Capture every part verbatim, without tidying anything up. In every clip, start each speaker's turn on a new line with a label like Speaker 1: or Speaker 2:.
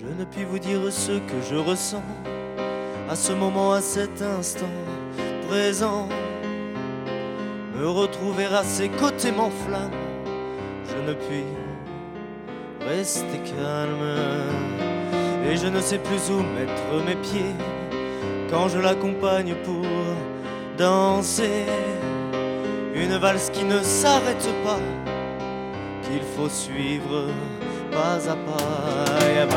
Speaker 1: Je ne puis vous dire ce que je ressens à ce moment, à cet instant présent. Me retrouver à ses côtés m'enflamme. Je ne puis rester calme. Et je ne sais plus où mettre mes pieds quand je l'accompagne pour danser une valse qui ne s'arrête pas, qu'il faut suivre pas à pas.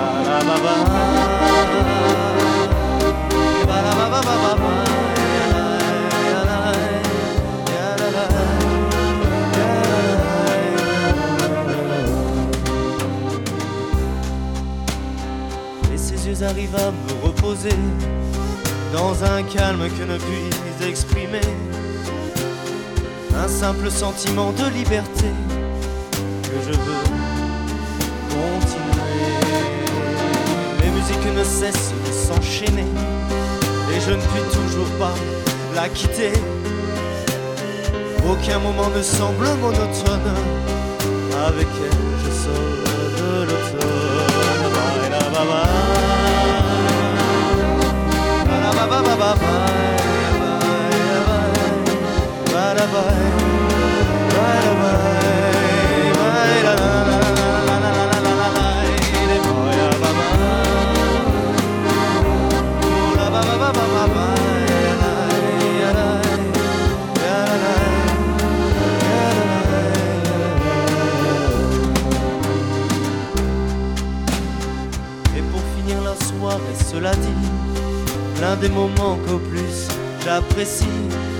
Speaker 1: Et ses yeux arrivent à me reposer dans un calme que ne puis exprimer, un simple sentiment de liberté que je veux continuer. Les musiques ne cessent de s'enchaîner et je ne puis toujours pas la quitter. Aucun moment ne semble monotone, avec elle je sors de l'automne. Et pour finir la soirée, cela dit, l'un des moments qu'au plus j'apprécie,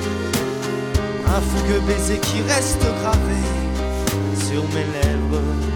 Speaker 1: un fougueux baiser qui reste gravé sur mes lèvres.